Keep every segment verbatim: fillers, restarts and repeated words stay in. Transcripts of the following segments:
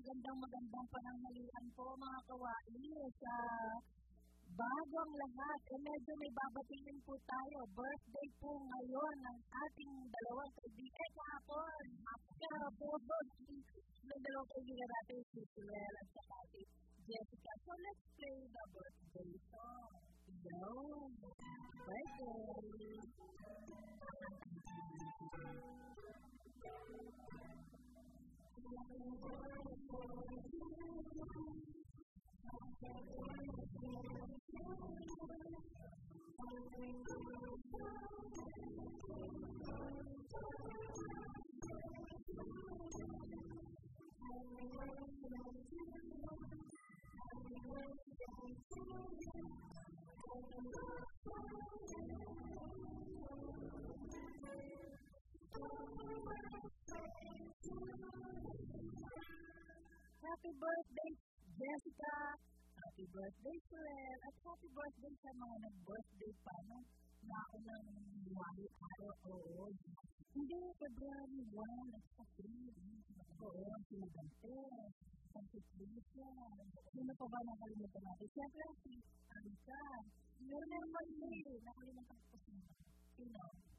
magandang magandang pananghalian po mga kawaii sa bago ang lahat. Eh medyo may babatingin po tayo. Birthday po ngayon ng ating dalawang kaibigan kahapon. Kaya po ng dalawang kaibigan natin si Suel at saka si Jessica. So let's play the birthday song. Yo! Birthday! Happy birthday, Jessica! Happy birthday, Suel! At happy birthday sa mga nag-birthday pa no? Na ako ng January araw. Oo. Hindi, February one at sa three. Oo, sila Dante. Si Tricia. Sino pa ba nakalimutan natin? Siyempre, si Anita. Meron na naman eh. Nakalimutan ko siya. Sino?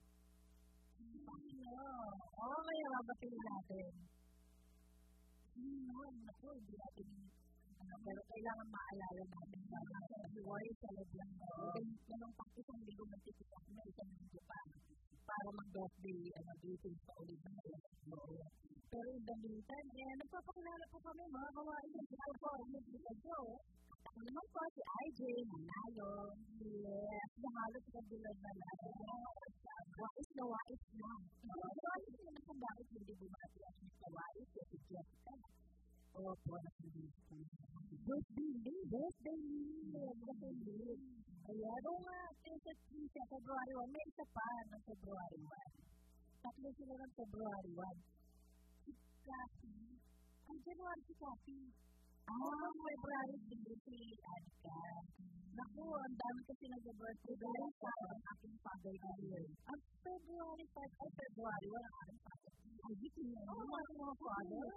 Sino? Oo, may mabatiin natin. Sino? Naku, hindi natin ano, pero kailangan maalala natin na February sa loob lang. Ganun pa isang ligo ng titipak na isang ligo pa para mag-birthday ano, greetings pa ulit na yun. Pero in the meantime, eh, nagpapakilala po kami mga kawaii ng Bicol po. Yung Bicol po, ako naman po si I J Manalo. Yes, nahalos sa bilog na natin. Wais na wais na. Wais na naman kung bakit hindi bumati ang kawais o si Jessica. Opo, nakikita. Birthday day, birthday day, birthday day. Ayan, o nga, sa February one, may isa pa ng February one. Tatlo sila ng February one. Si Cathy. Ang January si Cathy. Ah, February si Anika. Naku, ang dami kasi nag-birthday dahil sa aking father year. Ang February five ay February one ang aking father. Ay, dito niya. Oo, ang mga father.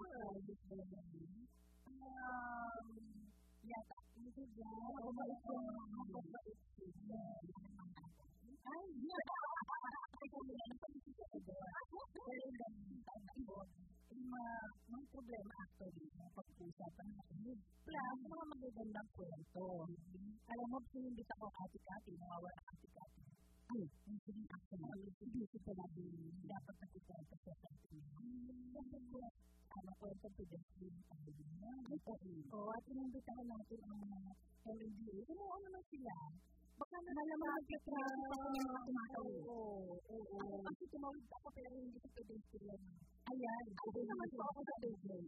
Um, yata. Hindi ba? Ako malis ko mga kapatid. Ay, yun. Ay, kami na napagiging sa February. Pero yung dami ko, may problema actually ng pag-uusapan natin. Plus, mga magagandang kwento. Alam mo, sinindit ako ati-kati, nawawala ati-kati. Ay, hindi actually, hindi ko pala din dapat nag-kwento sa atin. Kasi po, ano kwento to the screen tayo din na. Oo, at sininditahan natin ang mga L M D A. Kung ano naman sila, baka na naman mag-trust ako ng mga tumatawid. Oo, oo. Kasi tumawid ako pero hindi ko pwede sila. Ayan, hindi naman po ako sa business.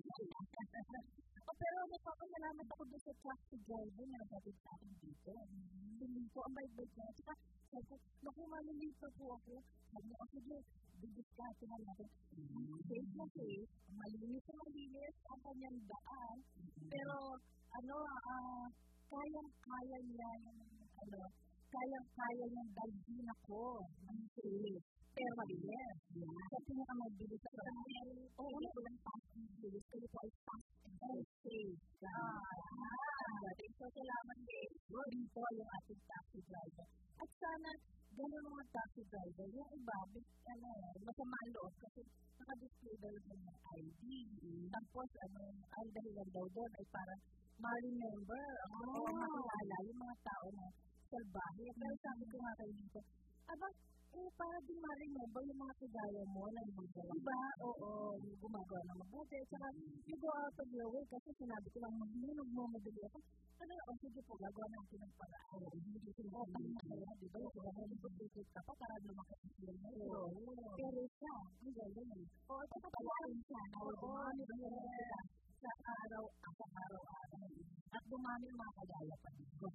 Pero nagpapasalamat ako doon sa taxi driver na nagpapit sa akin dito. Hindi po ang bait-bait niya. Saka, sabi ko, naku, maliliit pa po ako. Sabi ko, sige, didiscuss na natin. Safe na safe, malinis na malinis ang kanyang daan. Pero, ano, ah, kayang-kaya niya yung, ano, kayang-kaya niyang dalhin ako ng safe. Pero malinis. Kasi nga mabilis ako. Oo, hindi ko lang fast and bilis. Kasi po ay fast and safe. Ah, so salamat din. Din po yung ating taxi driver. At sana, gano'n mga taxi driver, yung iba, ano, masama ang loob kasi naka-display daw yung I D. Tapos, ano, ang dahilan daw doon ay parang ma-remember, o makilala yung mga tao na salbahe. Pero sabi ko nga kayo dito, aba, eh, para din ma-remember yung mga kagaya mo na gumagawa. Diba? Oo, yung gumagawa na mabuti. Saka, you go out of your way kasi sinabi ko lang, mag-minug mo, madali ako. Ano, o sige po, gagawa natin ng paraan. Hindi ko sila, okay na kaya, diba? Kung ano yung pag-visit ka pa, para lumakas sila na yun. Pero siya, ang galing. Oo, ito kapalain siya. Oo, diba? Sa araw, sa araw-araw. At dumami yung mga kagaya pa dito.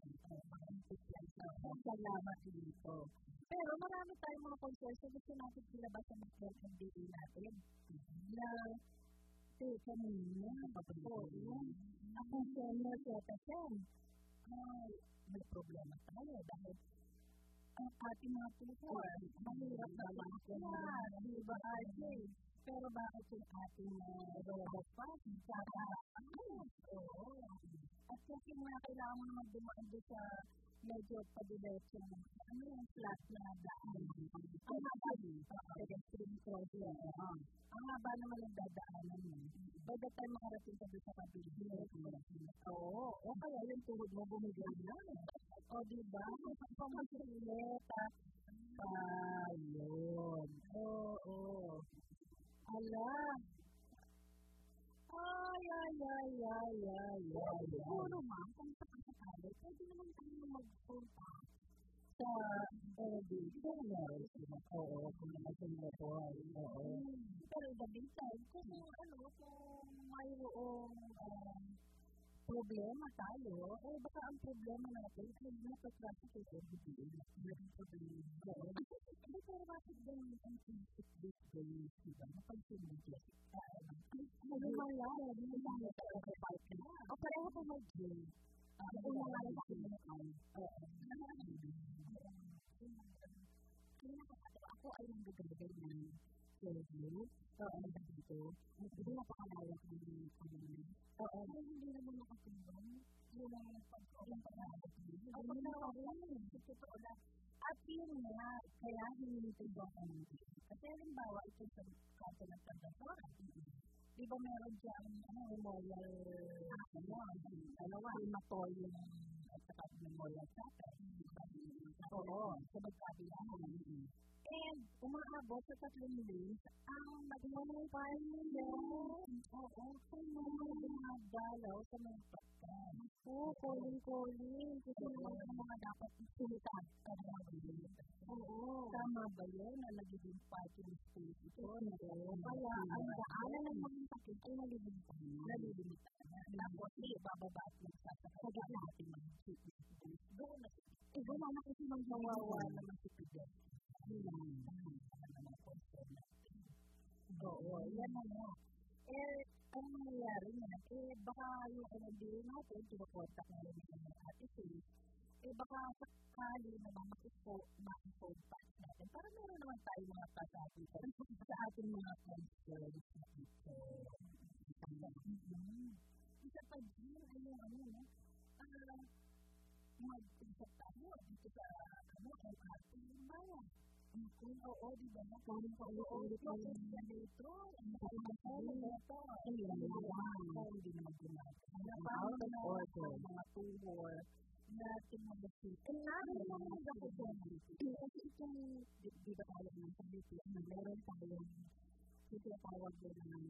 Salamat dito. Pero marami tayong mga concert. Gusto natin sila ba sa mga M D A natin? Na, eh, kanina, oo, akong senior citizen. Ay, may problema tayo dahil ang ating mga tutor, mahirap na lang sila. Diba, R J? Pero bakit yung ating uh, robot pa? Saka, oo. At kasi nga kailangan mo naman dumaan doon sa medyo padiretso ng ano yung flat na daan. Ang haba din. Pedestrian crossing. Ang haba naman ang dadaanan mo. By the time makarating ka doon sa kabila. Oo. O kaya yung tuhod mo bumigay na. O diba? Pamasilit. Ayun. Oo. Ala. Ay, ay, ay, ay, ay, ay. Siguro ma'am, kung sa pagkakali, pwede naman tayo magpunta sa editorial. Oo, kung nag-editorial. Oo. Pero the meantime, kung ano, kung mayroong problema tayo, eh baka ang problema natin ay nasa-traffic ay everyday. Meron po din. Oo. Hindi pero bakit din ang traffic these days, diba? Napansin mo dyan. Ano ba yan? Hindi mo tayo sa overbike na. O pareho po mag-gym. Ano nga lang sa akin naman? Oo. Kaya nakakatawa ako ay nanggagagay ng review. Oo, ano ba dito? Hindi napakalawak ng kanina. Oo, ay hindi naman nakatulong. Yung pag-pag-pag-pag-pag. Ang pag-pag-pag-pag. Totoo na. At yun nga, kaya hinilitid ba ako nito? Kasi halimbawa, ito sa kaso ng Pagdasora. Di ba meron dyan, ano, memorial, ano, dalawa, matol yung, at saka memorial chapter. Oo, sa magkabilaan. And, umaabot sa tatlong days, ang mag-money party nila. Oo, kung mga galaw sa mga pagkakas. Oo, calling-calling. Kasi mga mga dapat isulitan. Oo. Tama ba yun na nagiging party ng state ito? Kaya, ang daanan ng mga sakit ay nalilimitan. Nalilimitan. Tapos, bababa at magsasakit sa ating mga state. Doon na. Ito na kasi magsawawa naman si Pidel. Oo, yan na nga. Eh, ang nangyayari nga, eh, baka yung N M D A natin, kinukontak na rin yung attitude, eh, baka sakali naman makipod patch natin. Para meron naman tayo mga patch-attitude sa ating mga concerns na ito. Isa pa din, ano, ano, ah, mag-usap tayo dito sa, ano, L R T yung bayan. Kung oo, di ba na? Kung paulit-ulit na yan ito. Ang nakakasama ito. Ay, yan lang. Hindi naman gumagawa. Out of order. Mga tour natin mag-asip. And natin naman mag-asip. Kasi itong, di ba tayo ng sabi, meron tayong sitawag din ng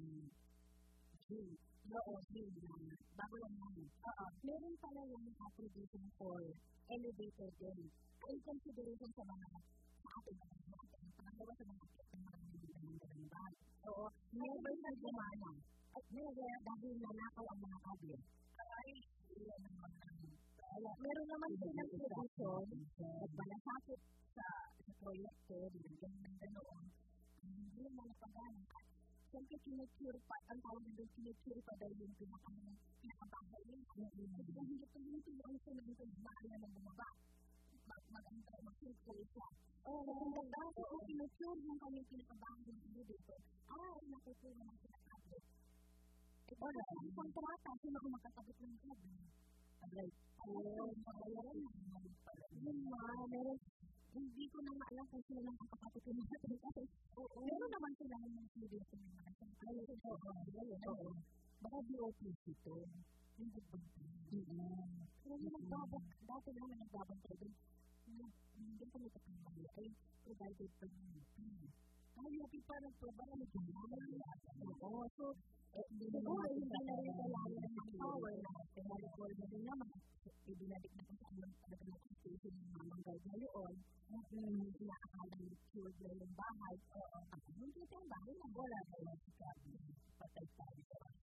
G. Oo, G. Bago lang namin. Oo. Meron pala yung application for elevator din. Ay, consideration sa mga ating mga natin. Pangalawa sa mga natin ng bahay. Oo. Never na gumana. At never dahil nanakaw ang mga kable. Ay, iyan ang mga meron naman silang solution at malasakit sa proyekto, binigyan ng ganoon. Hindi mo napagana. Siyempre, kinecure pa. Ang tawag na doon, kinecure pa dahil yung pinakabahay yun. Kasi kung hindi ito yung sunod ito, mahala na bumaba. Mag-antay, mag-circle siya. Oo, kung nagbago o kinecure yung kanyang pinakabahay yung ano dito, ay, nakukuro naman sila kabit. Eh, wala. Ang kontrata, sino kung magkakabit ng kabit? Right. Oo, pakayaran na. Yun nga, meron. Hindi ko na maalam kung sila lang kakapit ko natin. Oo. Meron naman sila ng serious na naman. Ay, oo. Baka D O P C ito. Hindi ba ito? Pero yung nagbabak, dati naman nagbabantay doon. Hindi ko nagkakambali. Ay, provided pa yung ay, yung pipa nagprovide na oo. So, siguro hindi na rin kailangan ng power na pinag-call na rin naman. Ibinadik na kung saan talaga ng station ng mamang guide na yun. Inaakala yung cured na yung bahay. Oo. Tapos, yung kita yung bahay na wala na yung sikabi. Patay tayo.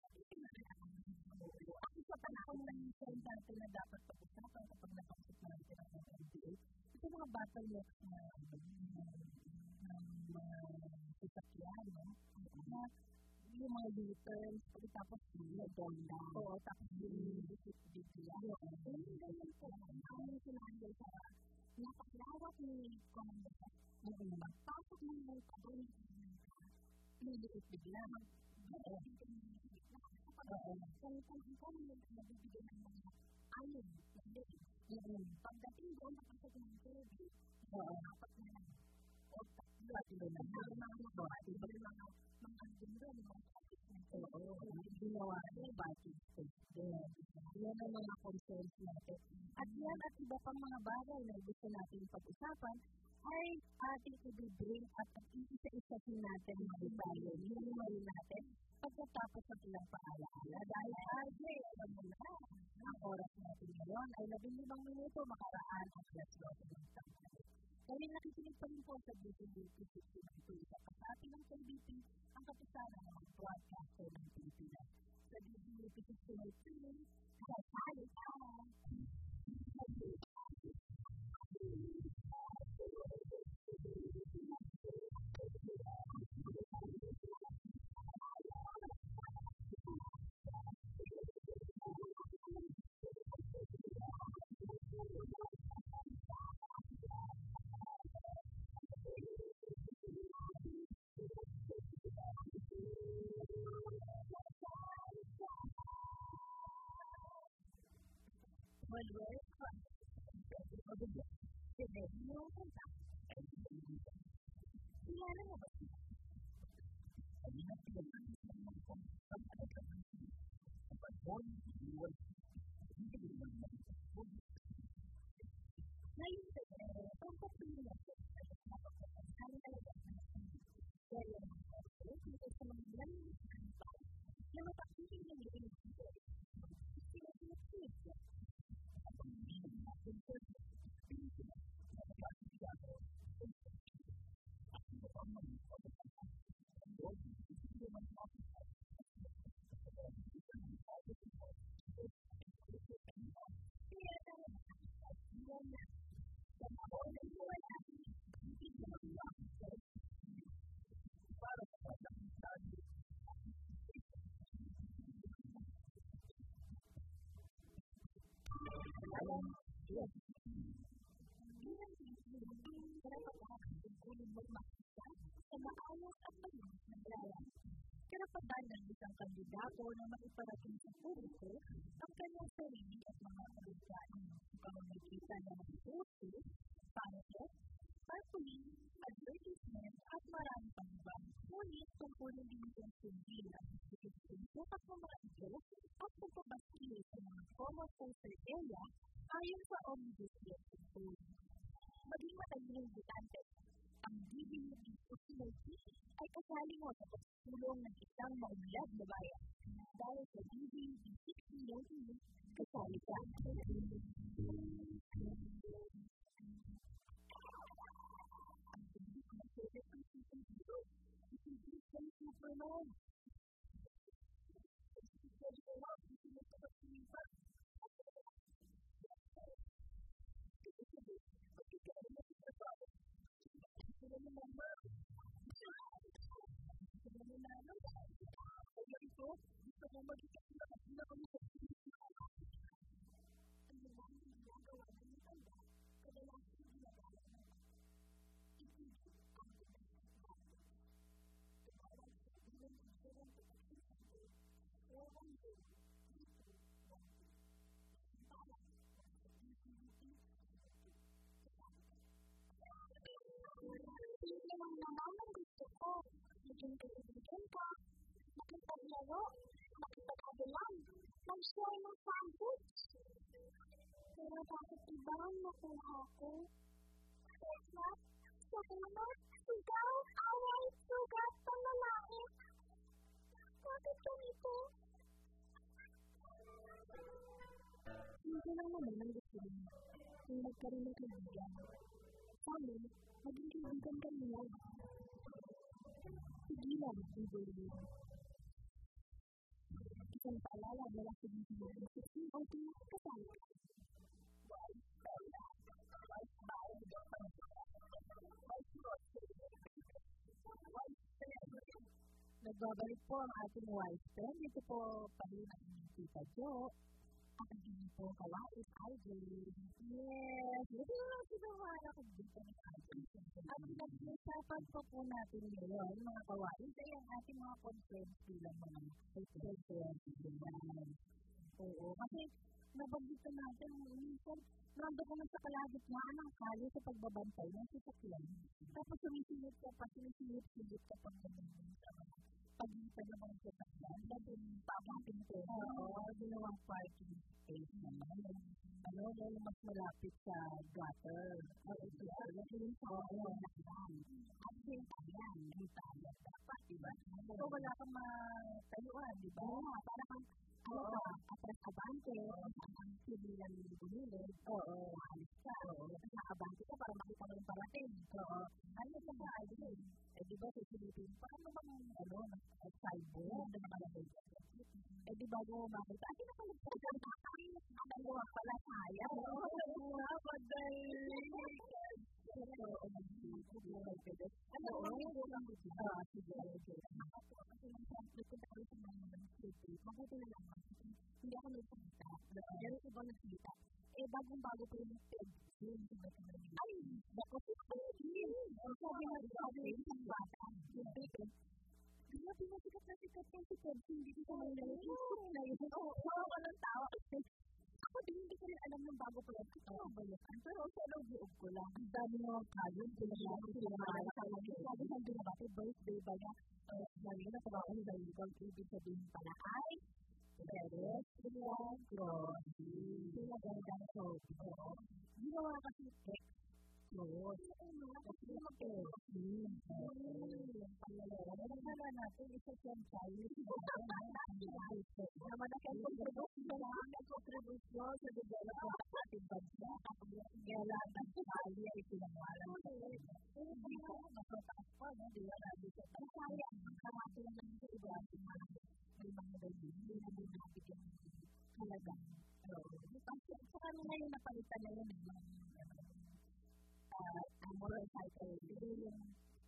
Ako sa panahon ng same dati na dapat pag-usapan kapag napasok na natin ang N B A. Ito mga bottlenecks na mga sasakyan, no? Na yung mga U-turns, tapos yung ganda. Oo, tapos yung visit bigla. Yung ganyan po, ang sinahanda sa napaklawak ni Commander na magpasok ng mga pagawin liliit bigla. Oo. Oo. Kung kung ikaw yung nabibigyan ng mga ayon, hindi. Pagdating doon, nakasag ng tubig, dapat na lang. O tatlo. Tatlo na lang. Mga mga mga mga ganda, mga topic na ito. Oo. Ginawa ng batik stage din. Yan ang mga concerns natin. At yan at iba pang mga bagay na gusto natin pag-usapan ay ating i-bring at isa-isahin natin mga detalye. Hinimayin natin pagkatapos ng ilang paalaala. Dahil R J, alam mo na, ang oras natin ngayon ay labing limang minuto makaraan ang alas dose ng tanghali. Dahil nakikinig pa rin po sa D Z B P sixty-nine two, isa pa sa ating ng K B P, ang kapisanan ng mga broadcaster ng Pilipinas. Sa D Z B P sixty-nine two, kasali ka! Well, welcome. Kilala mo ba siya? Ngayon sa ang pagpilihan ko ang talaga dahil ang mga dito sa mga lalim na mapakilin ng living people. Sila pinagpilip ko. Ang pagpilihan natin ko Pilipinas na napakilin ko. At ito ang mga pagpapalala. Ang Lord, ito ang mga pagpapalala. Kaya tayo na at yan na sa mga oras na wala hindi na mag-uwakit para sa pagkakitaan alam yes bilang Pilipino karapatan ang kunin mo makita sa maayos at malinis na bayan. Karapatan ng isang kandidato na maiparating sa publiko ang kanyang sarili at mga kaligtaan sa pamamagitan ng posto, pamphlet, cartooning, advertisement at marami pang iba. Ngunit tungkulin din itong sundin ang pagsusukat ng mga ito at pagpapaskil sa mga common poster area ayon sa Omnibus Legislation. Maging matalinong butante, ang D B U D sixty-nine ay kasali mo sa pagsulong ng isang maunlad na bayan. Dahil sa D B U D sixty-nine, kasali ka. Superman. Yung naman ang gusto ko, maging kaibigan ka, makipaglaro, makipag-abilan, mag-share ng sandwich. Pero bakit iba ang nakuha ko? Kaya, sakuna, sigaw, away, sugat, panlalait. Bakit ganito? Hindi lang naman ang gusto mo. Kung nagkaroon ng kaibigan. Sabi, maging kaibigan ka niya. Sige lang, Iboy. Isang paalala mula sa D Z B P sixty-nine two, kasali ka. Nagbabalik po ang ating wise pen. Dito po pa rin ang Tita Jo. At ang hindi po kawais, I J. Yes! Ito lang sinawana ko dito ng I J. Ang pinag-uusapan po po natin ngayon, mga kawain, ay ang ating mga concerns bilang mga concerns. Oo, kasi nabanggit natin, minsan, nandun ka man sa kalagitnaan ng kalye sa pagbabantay ng sasakyan. Tapos sumisilip ka pa, sumisilip-silip ka pa naman sa mga pagitan ng mga sasakyan. Dahil yung pamating ko, oo, ginawang parking space naman. Ano, lalo mas malapit sa gutter. Oo, siya, yung sa mga nakyan. At yung tayan, yung tayan dapat, diba? So, wala kang matayuan, diba? Para kang, ano ka, atras-abante, ang sibilan ng gumilid, oo, alis ka, oo, atras-abante ka para makita mo yung parating, oo, ano ka ba, eh, di ba, susilipin, paano bang, ano, sideboard, na nakalagay ka, eh, di ba, mo makita, ay, nakalagay ka, ang dalawa pala, kaya, oo, nga, madali, oo, ano, oo, ah, sige, okay, kasi nang nagpunta ko sa mga city, mabuti na lang, hindi ako nagsalita, pero iba nagsalita, eh, bagong-bago pa yung peg, yun, ay, bako si Peggy, sabi nga, sabi yung bata, yung Peggy, grabe na sikat na sikat yung si Peggy, hindi ko sa mga nalagay, na yun, oo, oo, walang tawa, ako din hindi ko rin alam ng bago pa lang, ito ang balutan, pero sa loob-loob ko lang, ang dami mga kayon, pinaglalang sila mga nakalang, sabi ng binabati, birthday ba niya, sabi na parang ano dahil ibang ibig sabihin pala ay Teres Milagros. Pinagandang sobi. Ginawa kasi text cross. Kasi mag-text. Pagkala natin, isa siyang child. Naman na kayo contribution. Nag-contribution sa development ng ating bansa. Kaya lang ng kali ay pinamalan. Hindi ko masataas pa. Hindi ko nabisat. Ang kaya, karami lang sa iba may mga baby, hindi na din natin yung halaga. Kasi saka ngayon napalitan na yun ang motorcycle. Hindi yung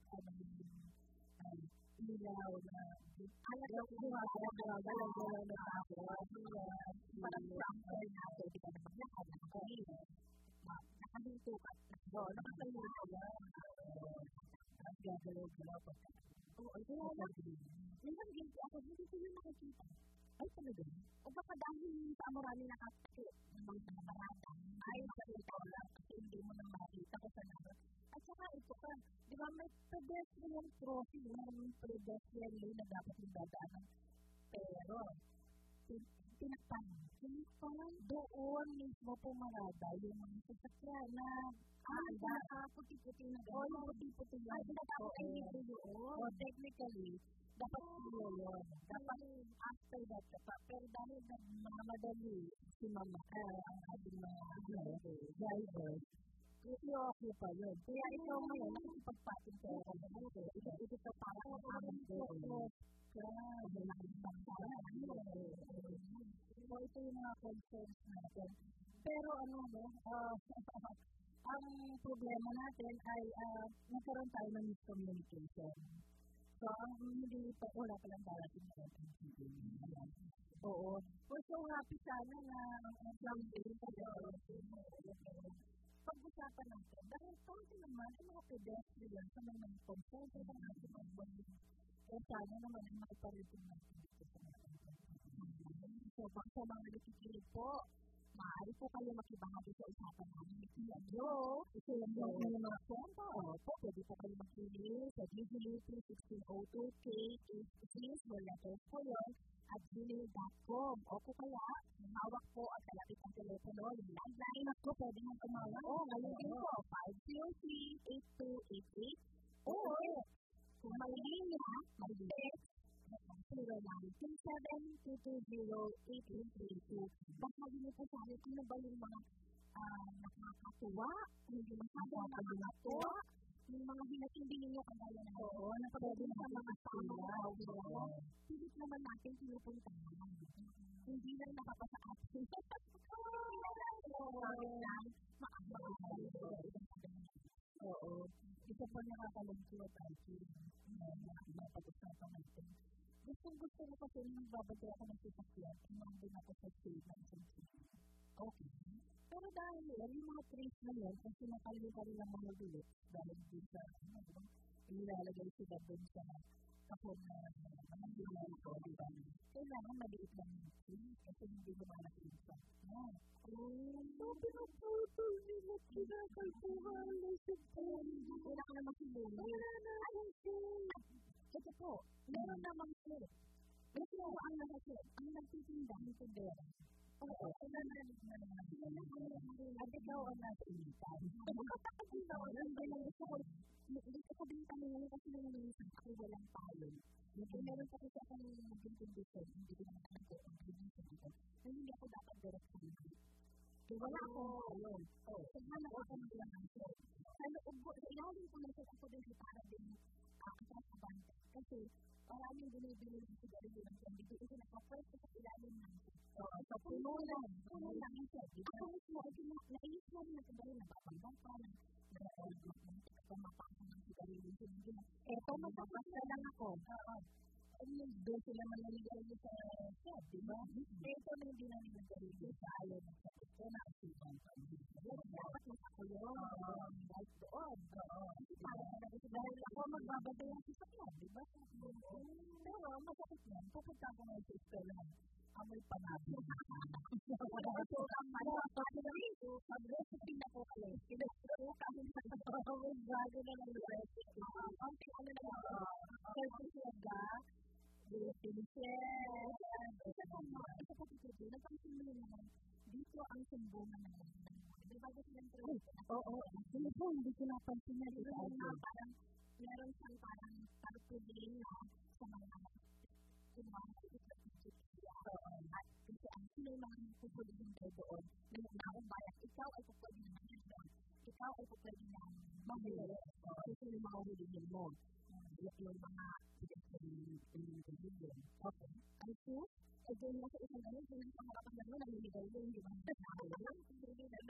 ilaw na alam ko yung galaw-galaw na ako. Parang transfer na ako. Hindi ka na maglakad. Nakahinto ka. Nakahinto ka lang. Gagalaw-galaw pa. Oo, ito lang. Minsan guilty ako, hindi ko yun nakikita. Ay, talaga? O baka dahil sa marami nakakakit ng mga namarata, ay nakikita ko lang kasi hindi mo nang makita ko sa naman. At saka ito ka, di ba may pedestrian crossing, may pedestrian lane na dapat yung dadaanan. Pero, tinakpan. Tinakpan? Doon mismo pumarada yung mga sasakyan na ah, ah, puti-puti na gano'n. O, yung puti-puti yun. Ay, dapat ay dito yun. O, technically, dapat dito yun. Dapat after that ka pa. Pero dahil nagmamadali si mama, ang ating mga drivers, i-okay pa yun. Kaya ikaw ngayon, nakikipagpatin ka yun. Ito pa para sa aming doon. Kaya, malakitang para. So, ito yung mga concerns natin. Pero ano mo, ang problema natin ay nagkaroon tayo ng miscommunication. So, ang hindi pa, wala palang darating na ating sibling. Oo. We're so happy sana na ang someday pag-usapan natin. Dahil kasi naman, ang mga pedestrian sa mga concern sa mga ating mga balik. Kaya sana naman ay makiparitin natin dito sa mga so, pag sa mga nakikinig po, maaari po kayo makibahagi sa usapan namin. Hello! Ito yung mga kwento. Opo, pwede po kayo makinig sa Digility sixteen oh two K eight six or letters po yun at gmail dot com. O po kaya, hawak po at kalapit ang telepono. Yung landline ako, pwede nang tumawag. O, ngayon din po, five zero three eight two eight eight. Or, kung may linya, may text, zero nine two seven two two zero eight eight three two. Bahagi niyo po sa akin ano ba yung mga nakakatuwa, hindi masyadong nakakatuwa, yung mga hinatindi ninyo kagaya na oo, napagawin sa mga tao. Pilit naman natin pinupuntahan. Hindi lang nakapasa atin. Oo. Isa pa nakakalagsulat natin. Napag-usapan natin. Gustong-gusto mo kasi nung babagay ako ng sasakyan, tumambin ako sa state ng sasakyan. Okay. Pero dahil yan, yung mga trees na yan, kung sinakalimutan nila mga bullets, dahil din sa, ano, diba, inilalagay sila dun sa kapon na mga ginagawa ko, diba? Kailangan maliit lang yung tree, kasi hindi lumalaki yung sa. Ah, oh, sabi na po ito, hindi mo pinakalpuhan, nasip po. Wala ka naman sinuli. Wala na, ayun siya. Ito po, meron naman siya. Kasi ako ang nakasip, ang nagtitinda ng tindera. Oo, wala na rin na naman. At ikaw ang nasa-initan. Ikaw, nandiyan lang gusto ko, gusto ko din kami ngayon kasi nangyayasang ako walang palong. Kaya meron pa kasi akong naging condition, hindi ko naman alam ko ang condition dito, na hindi ako dapat direct sa hindi. Kaya wala akong palong. Kaya hanap ako ng lang ang show. Sa loob ko, sa ilalim ko na ako din para din kasasabante. Kasi maraming binibili ng sigarilyo ng candy. Ito na kapwesta sa ilalim ng Oo, so puno lang. Puno lang ito. Ako mismo, naiis mo rin na sigarilyo na papang-bapa na pumapasok ng sigarilyo. Eto, magpapasya lang ako. Oo. Ano yung doon sila manaligarilyo sa shop, di ba? Eto na hindi namin nagaligarilyo sa ayaw ng sa ito na ang sigaw. Dapat mas ako yun. Right doon. Oo. Dahil ako magbabagay ang sasakyan, di ba? Pero masakit yan. Pupunta ako ngayon sa eskwelahan. Amoy panabo. So, ang mga pag-recipe na po kayo. Pinagpuro kami sa amoy bago na ng recipe. Ang ano na lang. Certifica. Delicious. Isa po mo. Isa po po po. Napansin mo naman. Dito ang sumbungan na lang. Di ba gusto ng trip? Oo. Sino po? Hindi ko napansin na dito. Parang meron siyang parang tarpulin na sa mga kumahan sa strategic area. At kasi ang sino naman pupulihin kayo doon na nakubayan, ikaw ay pupwede naman yun doon. Ikaw ay pupwede na mahuli. Kasi sino mahuhulihin mo? Yung mga pinag-pinag-pinag-pinag-pinag. Okay. Ang two, ay doon na sa isang ganun, doon sa mga kapag mo, nangyayagay yun, hindi ba? Hindi na,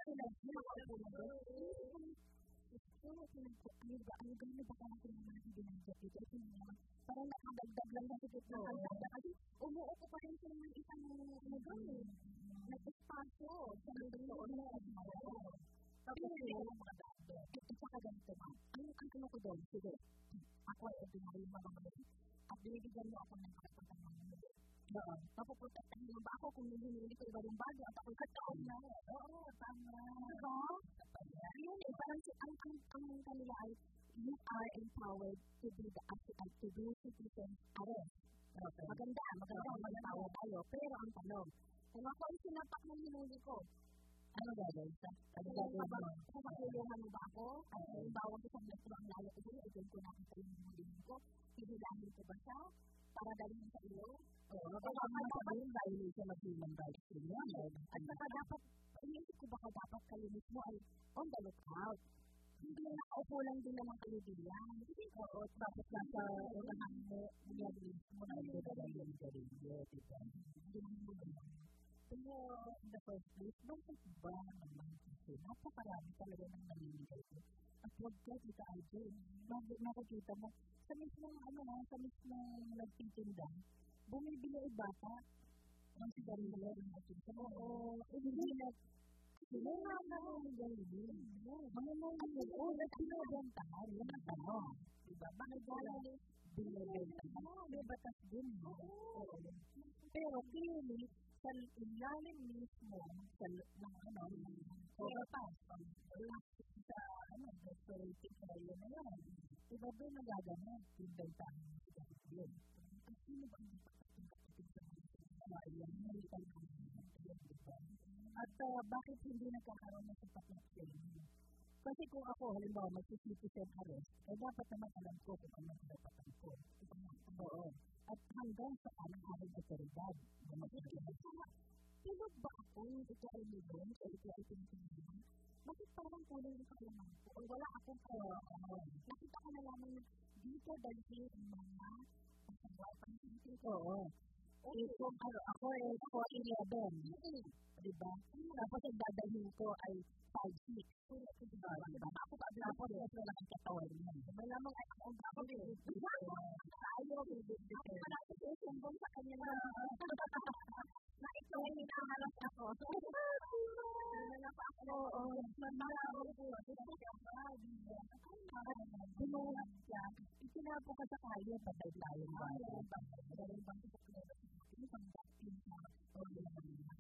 ano ba, ano gano'n ba kaya kung naman ang ginagawa dito? Ito naman, parang nakadagdag lang ng higit na kalsada. Kasi umuupo pa rin siya ng isang nagawin. Nag-espasyo sa doon na nagmaro. Tapos yun ang mga dado. At saka ganito ba? Ang ano ko doon? Sige, ako ay ordinary mga mga at binibigyan mo ako ng karapatan ng mga Oo. Mapuprotektahan mo ba ako kung hindi ko iba yung bago at ako'y kataon na eh. Oo, tama. Diba? Yun eh, parang ang ang kanila ay you are empowered to be the active to do citizen arrest. Okay. Maganda, maganda, maganda tayo. Pero ang tanong, kung ako ay sinapak ng hinuli ko, ano gagawin sa? Ano gagawin mo? Kung makulungan mo ba ako? At yung bawang ko sa metro ang lalo ko sa'yo, ito ko nakita yung hinuli ko, hihilahin ko ba siya? Para dalhin sa iyo? Oo. Kaya masabihin dahil siya mag-human rights yun. At saka dapat, inisip ko baka dapat kayo mismo ay on the lookout. Hindi na nakaupo lang din naman kayo diyan. Oo. Tapos nasa unahan mo, nilagay mo na ito na lang yung garilyo. Hindi mo naman. Pero in the first place, bakit ba naman kasi napakarami talaga ng naninigay ko? At wag ka dito ay doon. Nakikita mo, sa mismong ano na, sa mismong nagtitinda, bumibili ay bata ng sigarilyo ng nagtitinda. Oo, hindi na, sila nga naman yung gawin. Mga mga mga nagbibentahan, yan ang tanong. Diba? Bakit walang binibentahan? May batas din, no? Pero clearly, sa ilalim mismo, sa ano, overpass, sa ano, restorative area na yan. Diba doon nagagamit yung bentahan ng sigarilyo? At sino ba ang napakating sa mga sigarilyo? Hindi ka naman. At uh, bakit hindi nagkakaroon ng sapat na training? Kasi kung ako, halimbawa, mag-citizen arrest, eh dapat naman alam ko kung ano ang karapatan ko. Oo. At hanggang sa anong aking otoridad. Tulog ba ako yung ito ay nilong o ito ay pinipinilong? Bakit parang kulang yung kalaman ko? O wala akong kalaman. Nakita ko na lamang na dito dahil yung mga kasabay pansin ko. Oo. Okay. Kung ano, ako ay four eleven. Diba? Tapos ang dadalhin ko ay five six. Diba? Ako pa tapos ito lang ang katawan niya. Malamang ay ako ang ako din. Ayaw, bibigyan. Ako pala ito yung sumbong sa kanya na na ito ay hinaharap ako. Ano na pa Ito ka ba, di ba? Bumuhat siya. Itinapo ka sa kaya, patay tayo. Meron bang meron bang sa kaya? Isang vaccine sa todo naman niya.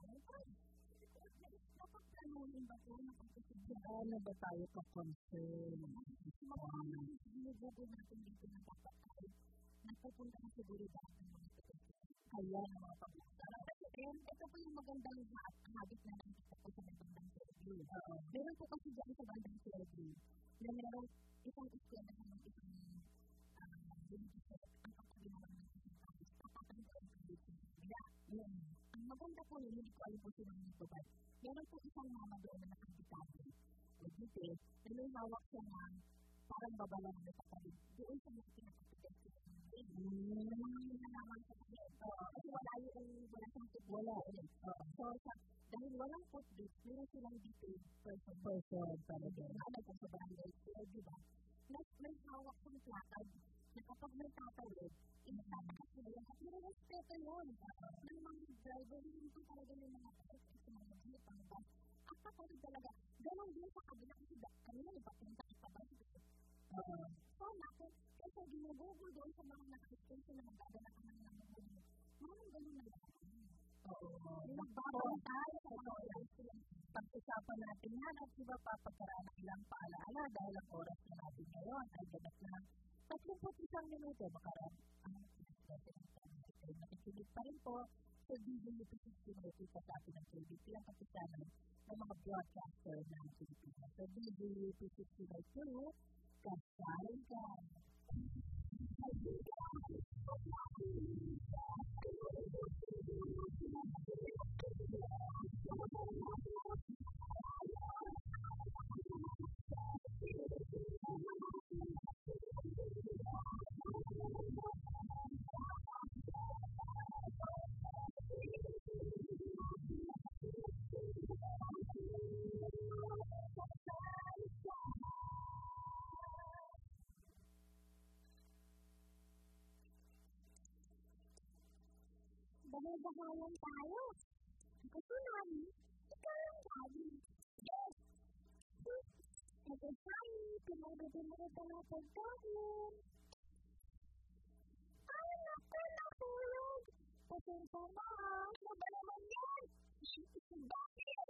Dapat kanunin ba ito? Ano ba tayo pa-concern? Mga ginugugo natin dito na dapat tayo napupunta na siguro dati kaya ng mga pag-uusap. And ito po yung magandang habit na nakikita ko sa bandang survey. Meron po kasi dyan sa bandang survey na meron isang iskwela na ng isang beneficent ang kapaginawan ng isang tao. Tapatan ko ang beneficent nila. Ang maganda po yun, hindi ko alam po sila nito, but meron po isang mama doon na nakabitado. O dito, na may hawak siya ng parang babala na napapalid. Doon sa mga pinapapagay ko. Hindi na naman sa kanya. Kasi wala yung wala siyang wala. So, dahil walang footbridge, meron silang dito person. Person, talaga. Ano po sa barangay, di ba? May hawak ng plakad na kapag may tatawid, inasabi ko yun. At may respeto yun. Ng mga driver, hindi ko talaga yung mga tawid sa mga jeep, ang bus. At kapag talaga, gano'n din sa kabila kasi kanina ipapunta ka pa ba? So, natin, kasi ginugugo doon sa mga nakasistensya na magdadala ka ng mga mga mga gano'n na lang. Oo. Nagbabang tayo sa mga pag-usapan natin yan at iba papagkaraan ng ilang paalaala dahil ang oras na natin ngayon ay gabat na tatlumpu't isang minuto. Makaraan ang nakikinig pa rin po sa D Z U P sixty-nine sa atin ng K B P ang kapisanan ng mga broadcaster ng Pilipinas. Sa D Z U P sixty-nine two, kasayin ka. Bahay-bahayan tayo. Gusto namin, ikaw lang lagi. Yes! Nag-asay, pinag-pinag ka na pagkain. Ay, naku, natulog. Pasensya na, ano ba naman yan? Bakit?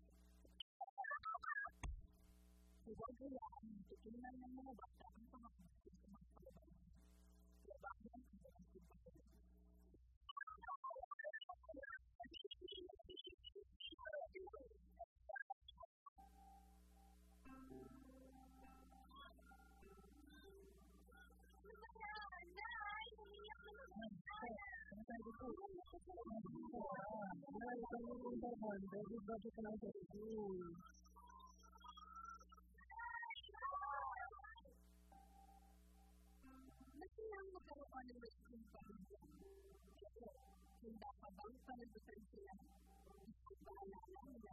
Huwag ko yan, titignan ng mga bata ang pangakasin sa mga pagkain. Bakit ang pagkasin sa pagkain? Everybody can have a school. Kasi lang magkaroon ng rescue pa rin yan. Ito, kung dapat bang panagutan sila, bahala lang nila.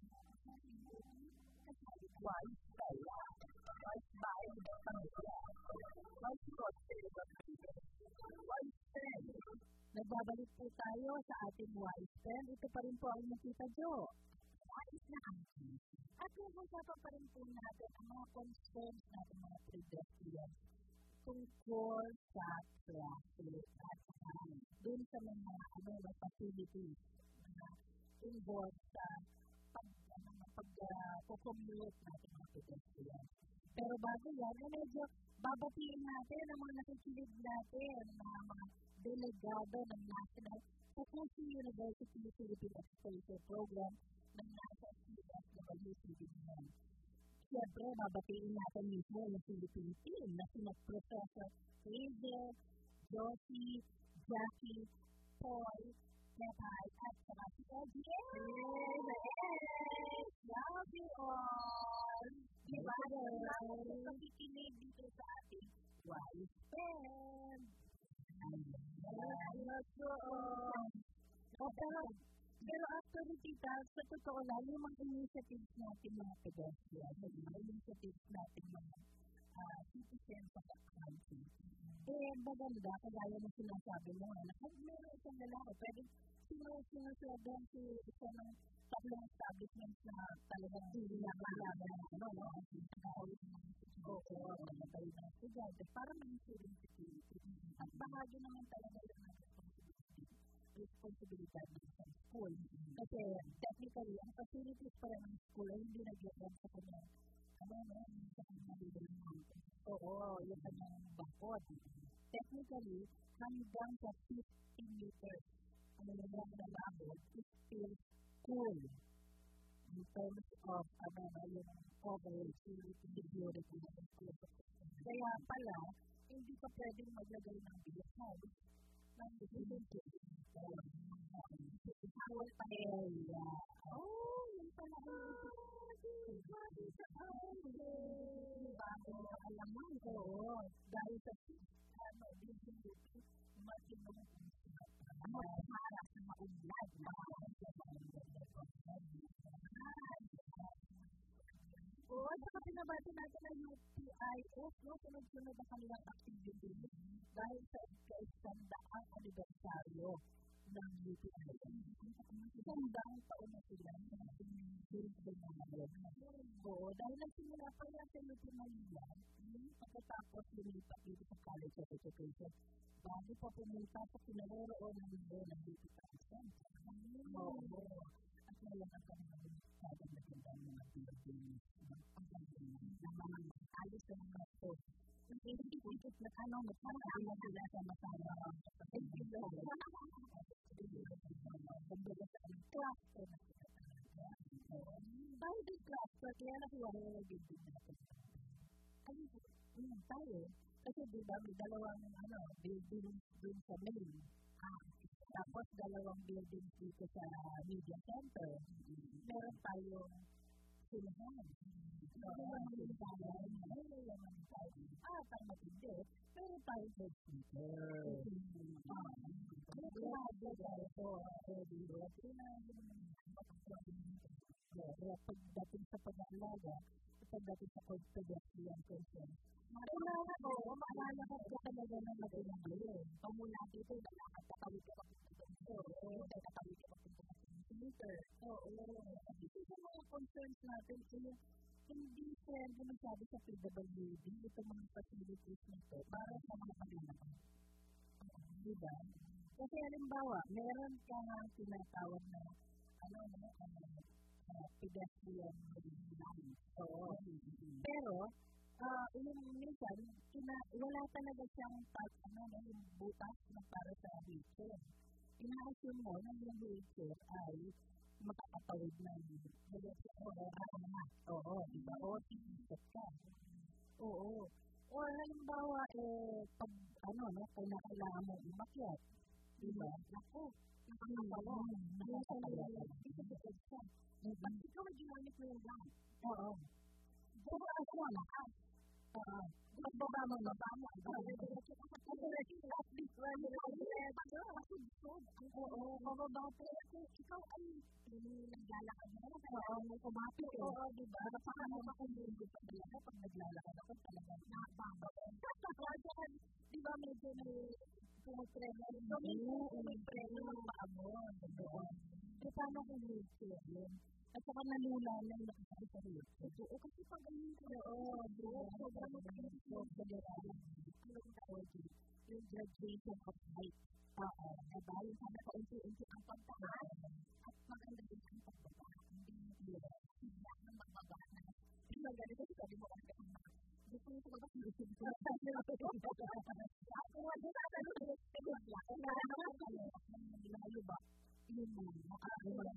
Wise kaya. Wise ba ay ibang sila. Wise God sila. Wise ten. Nagbabalik po tayo sa ating wise ten. Ito pa rin po ang nakita nyo. Wise na ating. At nag-usapan pa rin po natin ang mga concerns natin mga pedestrians tungkol sa traffic at uh, dun sa mga ano, facilities na involved sa pag-commute uh, natin mga pedestrians. Pero bago yan, eh, medyo babatiin natin ang mga nakikinig natin na mga delegado ng National Fukushi University Philippine Exposure Program ng NASA C S W C D N. Siyempre, babatiin natin mismo yung Philippine team na sina Professor Hazel, Josie, Jackie, Paul, Nepal, at saka si Eddie. Yes! Love you all! Diba? Love you pakikinig dito sa ating Wise ten. I love you all. Pero, pero actually, tita, sa totoo lang, yung mga initiatives natin mga pedestrian, yung mga initiatives natin mga uh, citizens of the country, eh, maganda, kagaya na sinasabi mo, na kahit meron isang lalaki, pwede sinusunod si isa ng tatlong establishments na talagang hindi na kailangan ng ano, no? Oo, tayo na estudyante para ma-ensure security. At bahagi naman talaga yun ng responsibility. Responsibilidad ng isang school. Kasi technically, ang facilities para ng school ay hindi nag-iwan sa kanyang ano, no? Sa kanyang libreng mountain. Oo, yung kanyang bakod. Technically, hanggang sa fifteen meters ang lang na labot is still school. In terms of, ano na, yung coverage, yung security ng school. Kaya pala, hindi ka pwedeng maglagay ng billboard ng security. Bawal pa area. Oh, yun pala ang security sa area. Bago na alaman. Oo. Dahil sa ano, security, matinong ano, para sa maunlad na oo, at saka pinabati natin ang U P I S, no? Sunod-sunod na kanilang activity dahil sa ika-isang-daang anibersaryo ng U P I S. Isang-daang taon na sila na sinunod na ngayon. Oo, dahil nagsimula pa yan sa U P Manila, pagkatapos lumipat dito sa College of Education, bago pa pumunta sa pinaroroon ng mundo ng U P Council. Oo, at ngayon ang kanilang sabang nagandang mga Pilipinas na mga alis na mga po. Ikot na ano, magkakala sila sa masama. Ay, sila. Kumbaga sa ang cluster na sila. Dahil din cluster, kaya nakuha rin yung building natin. Ay, yun tayo. Kasi diba may dalawang ano, building dun sa main. Ah, tapos dalawang building dito sa media center. Meron tayong sinahan. Meron tayong sinahan. Meron tayong ah, tama hindi. Meron tayong head speaker. Ah, meron tayong ito. Kaya pagdating sa pag-aalaga, pagdating sa pedestrian person, maalala ko, maalala ko ko talaga na mag-inabay. Pamula dito, nakakatawid ka papunta dito. Oo, nakakatawid ka papunta dito. Oo, ito yung mga concerns natin. Hindi friendly masyado sa P W D, ito mga facilities nito para sa mga pag-inabay. Diba? Kasi halimbawa, meron ka nga tinatawag na ano, ano, pedestrian line. Oo. Pero, uh, yung minsan, kina, wala talaga siyang part, ano, yung butas na para sa wheelchair. Ina-assume mo na yung wheelchair ay makakatawid ng wheelchair. Oo, diba? O, sinisip ka. Oo. O, halimbawa, eh, pag, ano, no, kung nakailangan mo umakyat, diba? Ako, nakakatawa. Nakakatawa. Ito ba ito? Ba't ikaw ay ginamit mo yung lang? Oo. Pero ako wala ka. Oo. Magbaba mo, magbaba mo. Oo, mababa ko. Ikaw ay naglalakad mo. Oo, may kumapit. Oo, diba? Napakano ba kung hindi pa talaga pag naglalakad ako talagang nakababa. Diba medyo may pumupreno. Pumupreno ng paamon. So, paano kung wheelchair yun? At saka nalulanan na kasi sa wheelchair. Oo, kasi pag ganyan ko, oo, bro, sobrang mag-iisip ko sa gano'n. Ano yung tawag yun? Yung graduation of height. Oo, diba? Yung sana kaunti-unti ang pagtahan. At maganda din ang pagtahan. Hindi yung hira. Hindi ang magbaba na. Yung maganda kasi sabi mo, ang gano'n. Gusto mo sa mga pilisip ko. Ako, wala na sa lulit. Pero wala. Ang gano'n nga kayo. Lalo ba? Yun mo. Makakagawa.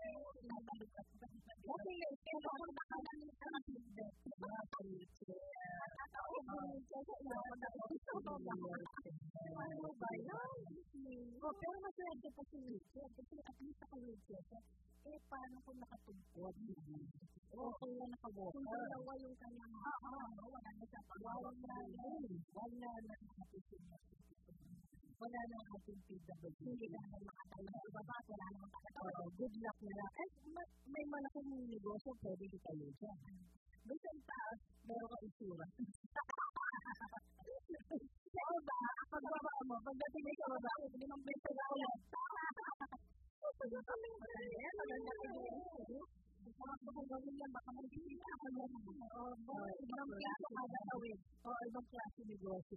Kasi yun, kaya ako nakalamin ka ng hindi. Mga wheelchair. Oo, wheelchair. Gusto mo ba? Ano ba yun? Pero maswerte pa si wheelchair. Kasi at least ako wheelchair. Eh, paano kung nakatugpod? Okay na nakawalker. Kung dalawa yung kanyang oo, wala na siya pag-wawag na yun. Wala na nakatugpod. Wala na ang ating P W D. Hindi na naman makatalang sa baba. Wala naman makatalang. Good luck na lang. Eh, may malaking negosyo, pwede di kayo dyan. Basta yung taas, meron ka isura. Kaya ba, pagbaba mo, pagdating ay kababa, hindi mong beso na ulit. Pagdating ay kababa, maganda ka din. gagawin yan, baka magkikita ka mo. Oo, ibang klase ka gagawin. Oo, ibang klase negosyo.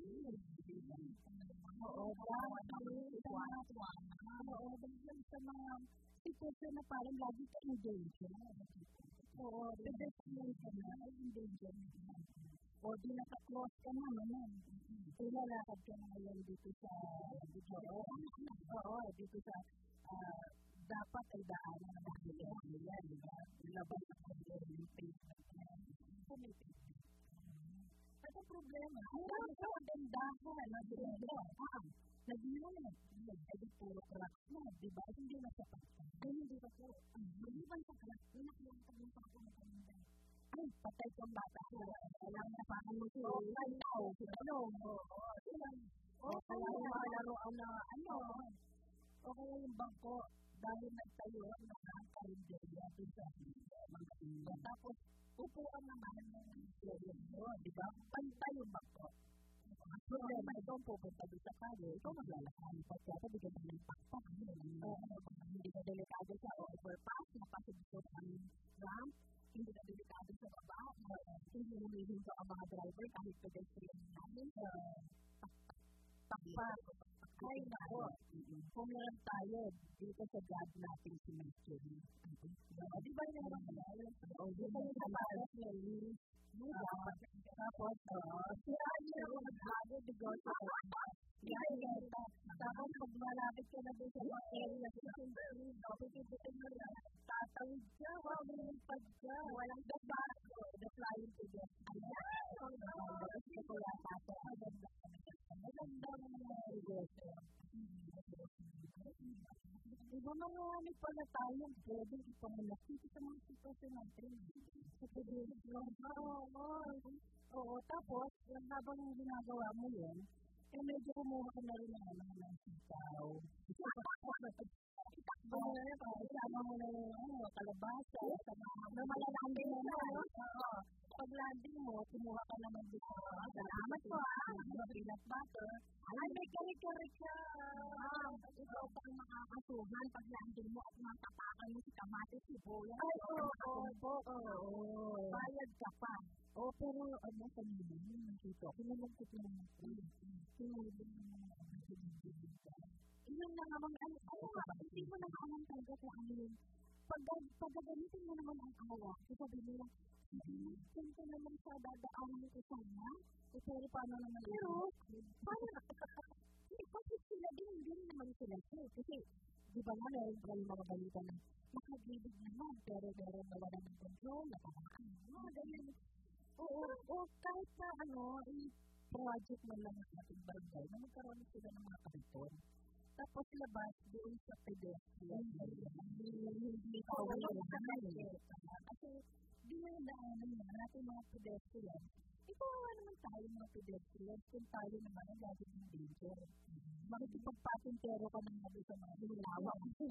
Oo, dapat gawin sa mga Oo, dahil sa mga sitwasyon na parang lagi ka endanger. Oo, the destination na ay endanger. O, di naka-close ka na naman. Ilalakad ka na ngayon dito sa dito. Oo, dito sa dapat ay daanan na magiging nila, di ba? Labas ako yung Facebook niya. Ito may Facebook. Ito problema. Ang sa gandahan, nag-iwan. Nag-iwan. Nag-iwan puro cracks na, di ba? Hindi na sapat. Ay, hindi ba po? Nag-iwan sa cracks. Hindi na kailangan ka ng pagkakamaganda. Ay, patay kang bata. Kailangan na parang mo siya. Ay, tao. Ano? Oo. Kailangan na malaroan na ano. O kaya yung bangko, dahil nagtayo na ang karinderya doon sa mga ilo. Tapos, upuan naman ng ilo, di ba? Pantay yung bangko. Ang problema, ito ang pupunta doon sa kayo, ito maglalakan. Pagka ito, bigyan mo ng pakpak. Hindi ka delikado sa overpass, napasubsot ang ramp, hindi ka delikado sa baba, hindi humihin ko ang mga driver kahit pedestrian namin. Pakpak. Ay, nako. Kung meron tayo dito sa job natin si Mercury. Di ba yung mga o, di ba yung kapalas na Liz? Tapos, siya yung nagbago di go sa yan, yan. Tapos, pag malapit ka na doon sa mga area, pipipitin mo lang, tatawid siya, lumipad siya, walang daba. The flying to get. Ayan. Kasi ko lang tato. Maganda mo na mga negosyo. Diba marami pala tayong pwedeng ipamalaki sa mga sitwasyon natin. Sa pwedeng Oo, tapos, habang ginagawa mo yun, eh medyo kumuha ka na rin ng ano ng sitaw. Isama mo na yung kalabasa. Malalanding mo na. Pag landing mo, kumuha ka naman dito. Salamat po ah. Peanut butter. Ay, may kari-kari ka. Ikaw pang makakasuhan pag landing mo at matapakan mo si kamatis, sibuyas. Ay, oo, oo. Bayad ka pa. Oo, pero ano sa nila? Dito. Kinalagkot lang natin. Kinalagkot lang natin. Yun na naman, ano, hindi mo na naman talaga kung ano yun. Pag gagamitin mo naman ang awa, sabi nila, kung ka naman sa dadaanan ko sana, eh, pero paano naman pero, paano na, kasi sila din, hindi naman sila siya. Kasi, di ba nga, meron pa yung mga balita na makagibig naman, pero meron na wala ng control, napakaan. Mga ganyan. Oo, o kahit sa ano, project na lang ng ating barangay, na magkaroon sila ng mga kapiton. Tapos labas doon sa pedestrian. Hindi ko alam. Kasi dinadaanan na natin mga pedestrian. Ito naman tayo mga pedestrian kung tayo naman ang laging ng danger. Makikipagpatintero ka ng mga sa mga hulawa.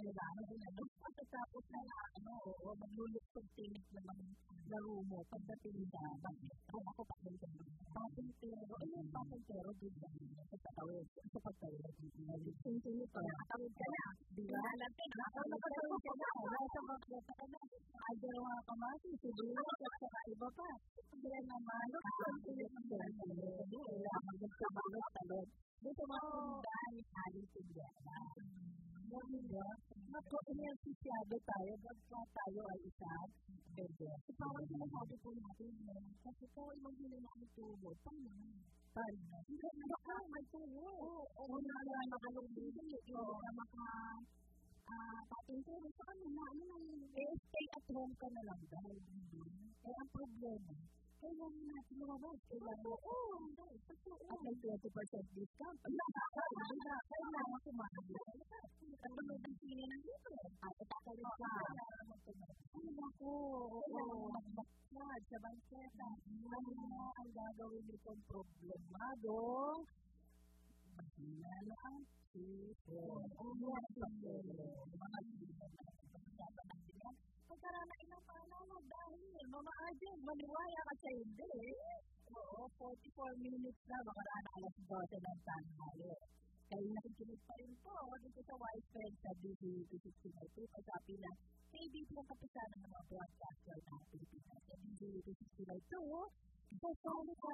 Pagkatapos na ano, oo, magluluksong tinik na mga laro mo pagdating sa bakit. Ako patintero. Patintero. Ano yung patintero? Sa patawid. Sa patawid. Ito, nakatawid ka na. Di ba? Nakatawid ka na. Nasa makleta ka na. Adyo ng mga kamasi, sibuyas, at saka iba pa. Sila naman, nakatawid ka na. Kailangan magsabalot talod. Dito makakundaan yung aling tigyana. Ngayon ba? Naku-inersisyado tayo. Basta tayo ay isang bebe. So, parang sinasabi po natin yun. Kasi po, ibang hindi na ang tubo. Paano? Paano? Hindi na ka, may tubo. Oo, na makalungin. Oo, na maka... patintero sa kanila. Ano na yun? Eh, stay at home ka na lang dahil hindi. Eh, ang problema, kailangan natin lumabas. Kailangan, oo, at may twenty percent discount. Kailangan kumakas. At lumabas sila ng dito. At itakalin ka. Ay, naku, oo, magbakad sa banseta. Ano na ang gagawin nitong problemado? Mahina na ang sito. Oo, mga sito. Mga sito. Pagkaranain ng panahon dahil Mama Arjen, maniwala ka sa hindi. Oo, forty-four minutes na, makaraan alas twelve ng tanghali. Dahil nakikinig pa rin po dito sa Widespread sa D Z two sixty-nine two. Kasabi na K B P ang kapisanan ng mga broadcaster ng Pilipinas. Sa D Z two sixty-nine two, kasama ka.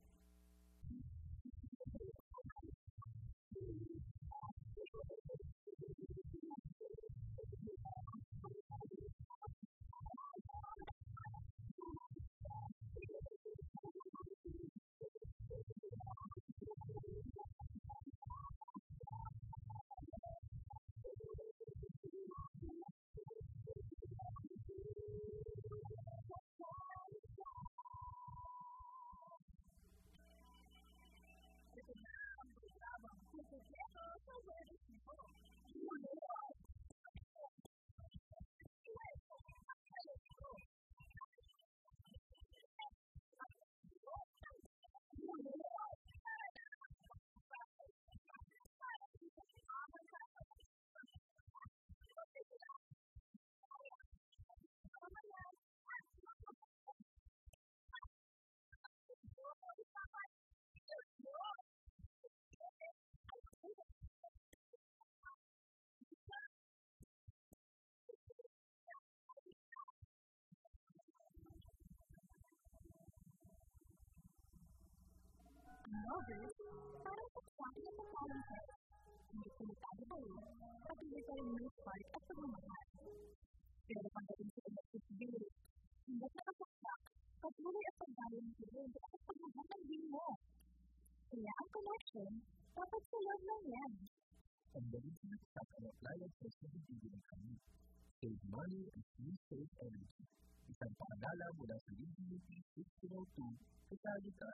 Novels, parang pagsabi ng pagkaling text. Hindi komentado ba yun? Patuloy pa rin may part at pagmamahal. Pero pagdating sa electric bill, hindi nakasaksak, patuloy at pagdaling ng kuryente at pagmamahal ng bill mo. Kaya ang connection, dapat sa loob lang yan. Pagdating sa nagsak ang appliance sa sabihin ng kami. Save money and please save energy. Isang pakadala mula sa D Z two sixty-nine two, kasali ka.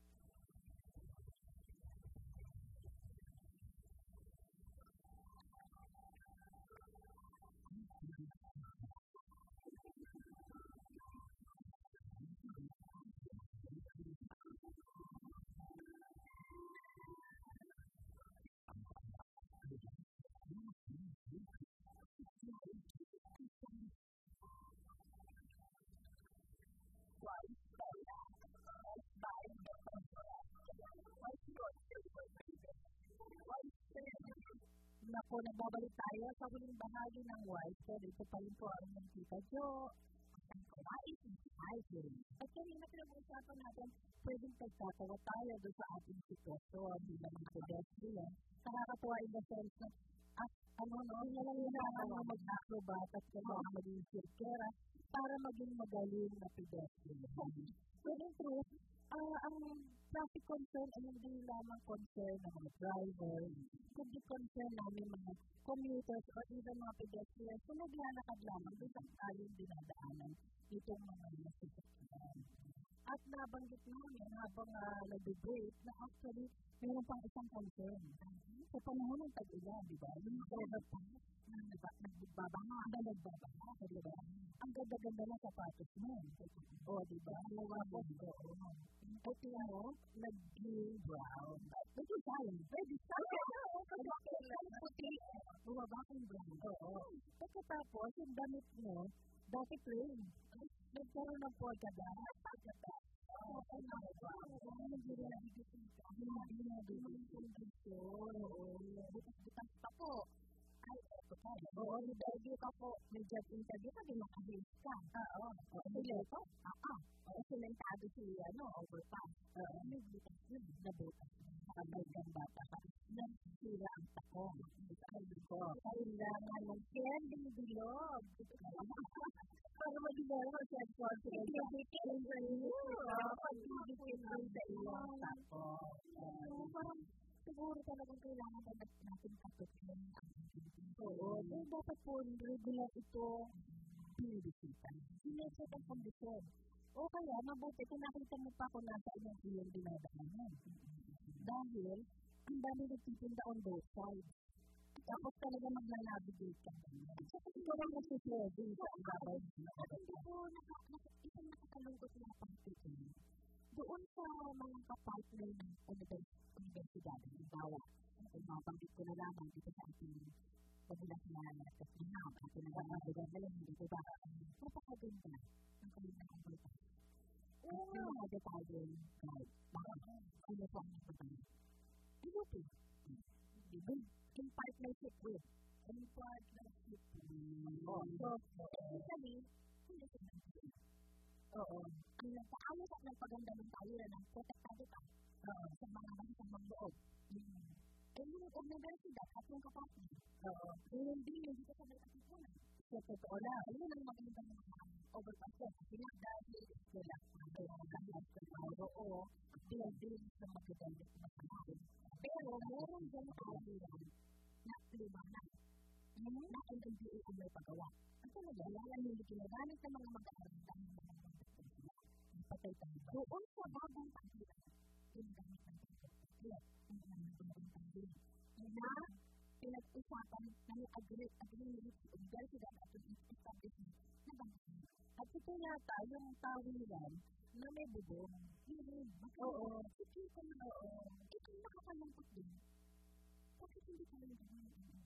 Naku, nagbabalik tayo sa huling bahagi ng Widespread. Ito pa rin po ang ng Tita Jo, ang kumain ng hygiene. At kanina pinag-uusapan natin, pwedeng pagtatawa tayo doon sa ating sitwasyon, bilang mga pedestrian. Nakakatuwa in the sense na, at ano no, kailangan mo mag-acrobat at kailangan maging sirkera para maging magaling na pedestrian. So in truth, uh, ang traffic concern ay hindi lamang concern ng mga drivers, kundi concern namin mga commuters or even mga pedestrians kung naglalakad lamang doon sa kayong dinadaanan itong mga nasasakyan. At nabanggit namin habang uh, nag-break na actually mayroon pang isang concern. Sa panahon ng tag-ulan, di ba? Yung overpass na nagbabaha, na nagbabaha, di ba? Ang ganda-ganda ng sapatos mo. O, di ba? Nawabot ko. At yun mo, nag-green brown. Pwede tayo. Pwede tayo. Puti. Bumaba kong brown. Oo. Pagkatapos, yung damit mo, dati plain. Nagkaroon ng polka-dot. Polka-dot. Oo. Ano ba? Hindi rin nabigit ka. Hindi na doon yung kondisyon. Oo. Butas-butas pa po. Ay, eto ka. Oo, nidagyo ka po. May job interview ka, di makahit ka. Oo. Oo, nileto? Oo. Oo, simentado si, ano, overpass. Oo, may butas yun. Nabutas. May ganda pa ka. Nagsira ang takong. Ay, ko. Kailangan ng kending bilog. Para mag-ibig mo siya at confident. Pag-ibigin sa iyo. Pag-ibigin din sa iyong takong. Parang siguro talagang kailangan na natin katutin ang ating. Oo. Pero dapat po regular ito binibisitan. Sineset ang kondisyon. O kaya, mabuti kung nakita mo pa kung nasa inyong iyong dinadaanan. Dahil, ang dami nagtitinda on both sides. Tapos talaga magna-navigate ka. Ikaw lang nagsisilbi sa ibabay. Hindi po, isang nakakalungkot na pangtitin. Doon sa mga kapartner ng universidad, ng bawa, kung mabanggit ko na lamang dito sa ating pabulas na kasiham, at pinag-aabagan na lang dito ba, napakaganda ng kanilang overpass. At may mga detalye guide. Bakit? Sino po ang nagpapalala? Ano po? with, in partnership with. In partnership with. Oh, so, basically, hindi siya nag-i. Oo. Ang nagpaayos at nagpaganda ng taliran ng protektado ka sa mga masamang loob. Eh, yung universidad at yung kapatid. Oo. Yung hindi, hindi ka sa nagkasipunan. Sa totoo lang. Ayun ang magandang mga overpass. Kasi dahil wala kang magandang sa oo, building sa magandang masamahin. Pero, meron dyan taliran na liwanag. Yung na N M D A ang may pagawa. Ang talaga, wala hindi kinagamit ng mga mag-aaral dahil mga mag-aaral. Patay tayo. Doon sa bagong taliran, kinagamit ng pagkakas. Na pinag-usapan na yung agreement sa universidad at yung establishment na bansa. At ito yata yung tawiran na may bubong. Oo. Ito na, oo. Ito yung nakakalungkot din. Bakit hindi ka lang ganyan?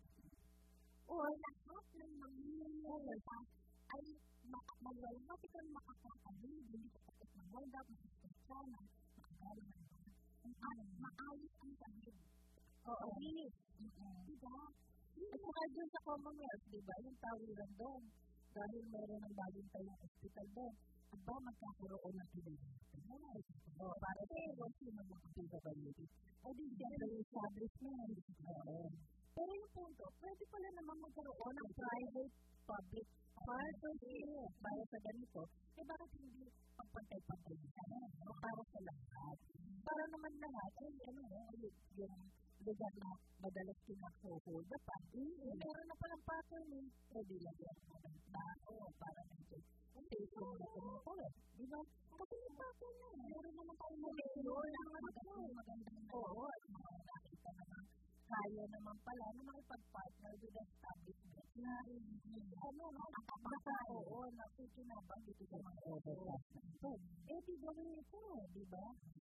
O lahat ng mga ay mag-walmap itong makakakabili, hindi ka tapos ng hold-up, makakasana, makagaling ng at maayos ang sabi. Oo. Bilis. Diba? At saka dun sa Commonwealth, diba? Yung tawiran doon. Dahil meron ng bagong tayong hospital doon. At ba magkakaroon ng pinag-hospital? Oo. Para pero, sino mag-hospital? O di siya yung establishment. Oo. Pero yung punto, pwede pala naman magkaroon ng private, public partnership para sa ganito. Eh bakit hindi pagpantay-pantay sana? Para sa lahat. Para naman lahat, ay ano, yung lugar na madalas kinako-hold up. Eh, meron na palang pattern, pwede lang yan ng tao para nito. Hindi, kung nagkaroon. Diba? Kasi yung pattern na, meron naman tayong modelo ng magandang oo, at mga nakita naman. Kaya naman pala na makipag-partner with the establishment na ano, nakakabasa, oo, nakikinabang dito sa mga overpass. Eh, di ba rin ito, di ba?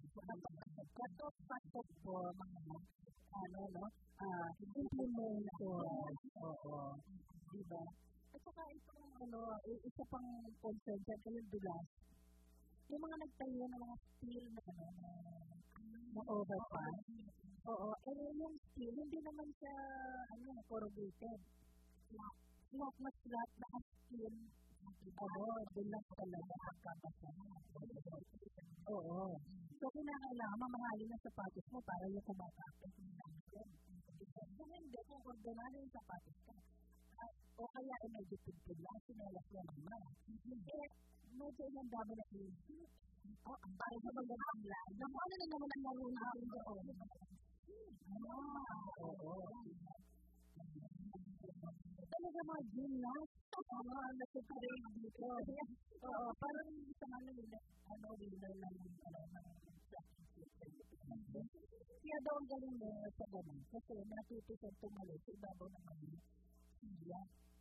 Katok-katok po, mga ano, no? Implementation. Oo, di ba? At saka itong, ano, isa pang concern dyan, kayong dulas. Yung mga nagtayo ng mga steel na, ano, na overpass. Oo, eh yung steel, hindi naman siya, ano, corrugated. Flat na flat na ang steel. Oo, doon lang talaga ang kapasa. Oo. So, kinakailangan mamahalin ang sapatos mo para yung kumakapit. Kung hindi, kung ordinary yung sapatos ka, o kaya ay may dipid-pid lang, sinelas lang naman. Eh, medyo yung dami na iisip. Oh, ang parang sa magandang lang. Naku, ano na naman ang marunang doon? Ah, oo. Talaga mga gymnast. Oo, nasa-train dito. Oo, parang sa mga nila, ano, winner lang yung kaya daw ang galing mo sa ganun. Kasi natuto siya tumalo sa ibabaw ng mga siya.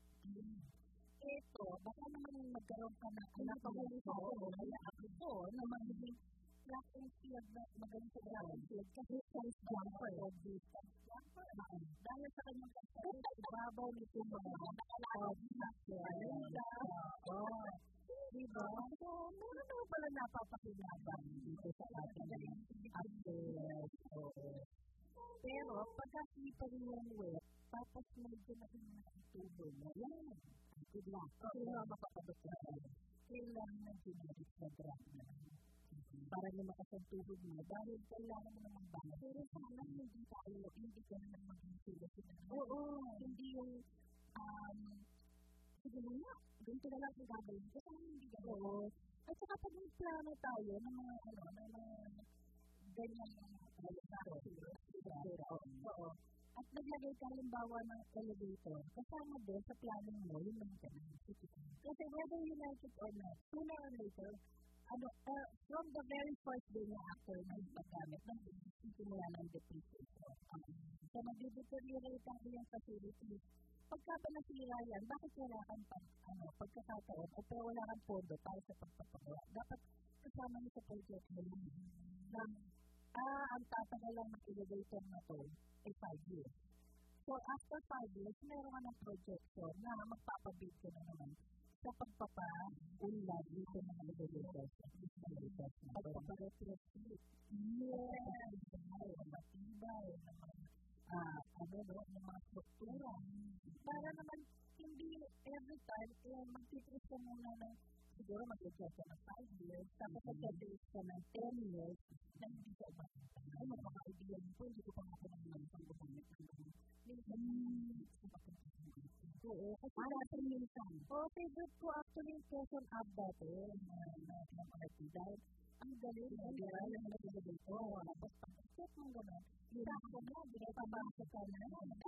Ito, baka naman magkaroon ka na anak ko sa ako, kaya ako po, na magiging track and field na magaling sa track and field kasi distance jumper o distance jumper. Dahil sa kanyang kasari, ibabaw nito mga nakakalaga. Oo. Diba? So, meron naman pala napapakinabang dito sa ating access. Oo. Pero, pagkasipa rin yung wet, tapos medyo na yung tubo mo. Yan. Good luck. Kasi nga makakabot na tayo. Kailangan ng generic na drug na. Para na makasantubog mo. Dahil kailangan mo naman ba. Pero sana hindi tayo, hindi ka na maging sila sila. Oo. Hindi yung, um, sige mo na. Ganito na lang ang gagawin. Kasi hindi ka. Oo. At saka pag may plano tayo ng mga, ano, ng mga ganyan, oo. At naglagay ka halimbawa ng elevator, kasama doon sa planning mo yung maintenance. Kasi whether you like it or not, sooner or later, ano, uh, from the very first day na after na yung paggamit, nagsisimula ng depreciation. So, nag-deteriorate ang iyong facilities. Pagka ba nasira yan, bakit wala kang pag, ano, pagkakataon o pero wala kang pondo para sa pagpapagawa? Dapat kasama niyo sa project mo yun. Na, ah, ang tatagal lang ng elevator na to ay five years. So, after five years, meron ka ng projection na magpapabid ka na naman sa pagpapa-unlad dito ng elevator. Pagpapa-retrofit. Yes! Matibay. ah, ano, no, ng mga struktura. Para naman, hindi every time, eh, magtitiis ka muna ng, siguro mag-adjust ka ng five years, tapos mag-adjust ka ng ten years, na hindi ka ba? Ay, magpapaibigan po, hindi ko pa ako ng mga isang gumamit ng mga. Minsan, sa pagkakasama. Oo, kasi dati minsan. Oo, favorite ko actually yung Quezon Ab dati, na pinapakati. Dahil, ang galing, ang galing, ang galing dito. Tapos, pag-isip mo gano'n, hirap ko na, binapabasa ka na.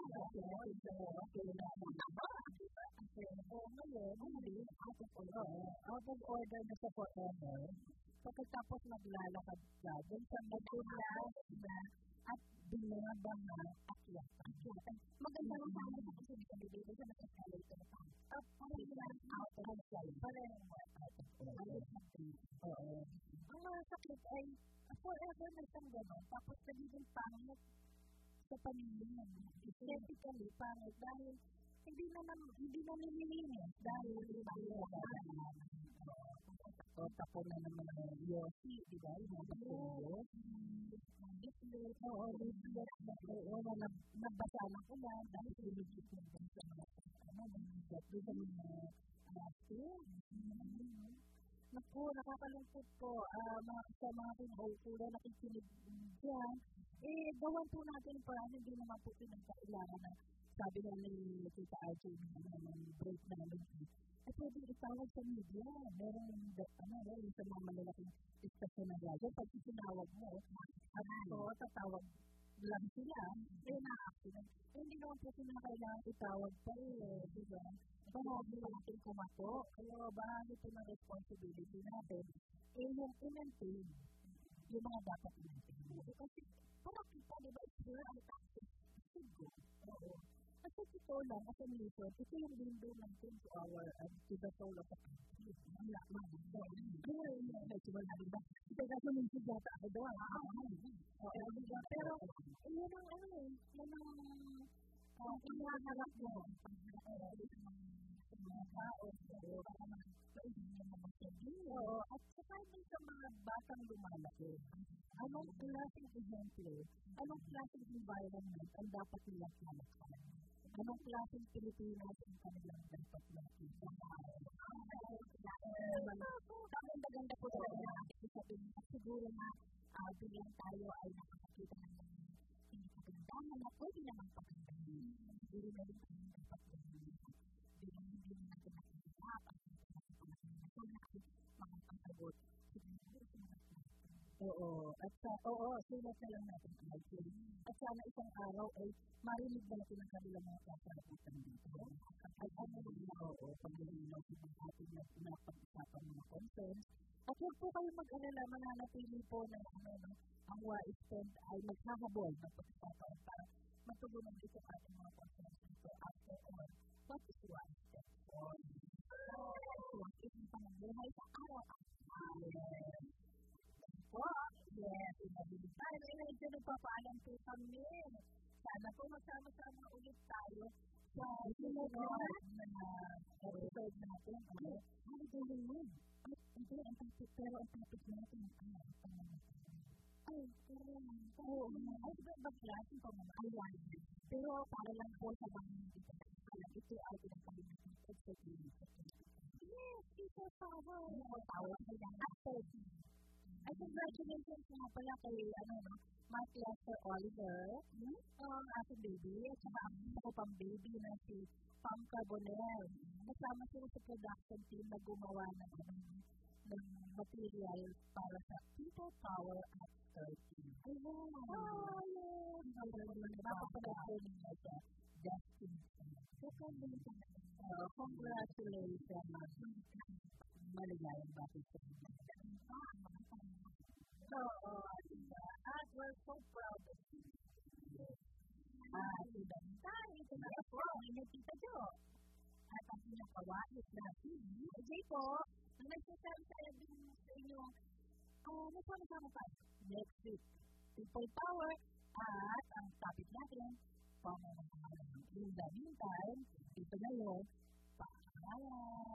Okay, na kasi, oo, ngayon, hindi, out of order. Out of order na sa forever. Pagkatapos maglalakad ka, dun sa magulad na at binabaha at yata. Maganda ang sana na kasi dito sa mag-escalator pa. At parang lang out of order. Parang out of order. Oo. Ang mga sakit ay forever na siyang gano'n. Tapos nagiging pangit sa paningin. Aesthetically pangit dahil hindi na hindi na nililinis dahil pangit. O tapos na naman ang Yossi, di ba? Yung mga patuloy. Oo, oo, nagbasa ng ulan dahil pinigit ng bansa ng ano, nangyayat doon sa mga asin. Naku, nakakalungkot po sa mga pinahultura nakikinig dyan. Eh, gawan po natin pa, hindi naman po pinagkailangan na sabi nga ni Tita R J ng break namin. Eh, pwede itawag sa media. Meron ano, meron sa mga malalaking istasyon ng radyo. Pag isinawag mo, at ito, tatawag lang sila. Eh, na-accident. Eh, hindi naman po kinakailangan itawag pa eh. Diba? Bahagi natin kumato. Kaya bahagi po ng responsibility natin. Eh, yung i-maintain, yung mga dapat i-maintain. Kasi, parang kita, diba, it's here, ang taxes. Siguro. Oo. Kasi ito lang, as a nation, ito yung window natin to our, uh, to the soul of the country. Ang lakman. Kaya yun yung medyo wala rin ba? Ito kasi yung sugata ako doon. Pero, yun ang ano eh, yun ang inaharap mo. Sa mga tao, para ma-pwede nyo naman sa Diyo. At saka din sa mga batang lumalaki. Anong klaseng exemplo, anong klaseng environment ang dapat nilang kalakhan? Anong klaseng Pilipinas ang kanilang dapat nakita? Ang maganda po talaga natin sabihin na siguro na bilang tayo ay nakakakita ng mga hindi kagandahan na pwede naman pagandahin. Siguro na rin tayo dapat gawin. Bilang hindi natin nakikita at mga pangsagot. Oo, at sa, oo, sulat na lang natin actually. At sana isang araw ay marinig natin ang kanilang mga kasagutan dito. At ano na, oo, pag-ilinaw sa mga ating na pinapag-usapan mga concerns. At huwag po kayo mag-alala, mananatili po na ano, no, ang W A I S T E N ay maghahabol ng pag-usapan para matugunan ito ating mga concerns dito. After all, what is W A I S T E N? So, ito yung pangbuhay sa araw-araw. Oh, yes, inabili tayo. Eh, medyo nagpapaalam po kami. Sana po masama-sama ulit tayo sa sunod na episode natin. Ano gawin mo? Hindi, ang topic, pero ang topic natin ay pamamahay. Ay, oo. Ay, ba klaseng pamamahay? Pero para lang po sa mga hindi ko alam, ito ay pinapalimutan sa clinic. Yes, people power. People power. After ay, congratulations nga pala kay, ano, no, Mark Lester Oliver, hmm? ang ating baby, at saka ang ako pang baby na si Pam Carbonell. Kasama sila sa production team na gumawa ng, ano, ng material para sa People Power at thirteen. Ay, wow! Oh, yes! Mapapanood ko nila sa Destiny. So, congratulations. Maligayang bakit sa inyo. So, at we're so proud of you. Ah, diba? Dahil ito na po, may Tita Jo. At ang pinakawais na si D J po, na nagsasabi din sa inyo, ah, nasama-sama pa next week. People Power at ang topic natin, pamamahala. In the meantime, ito na yun, paalam.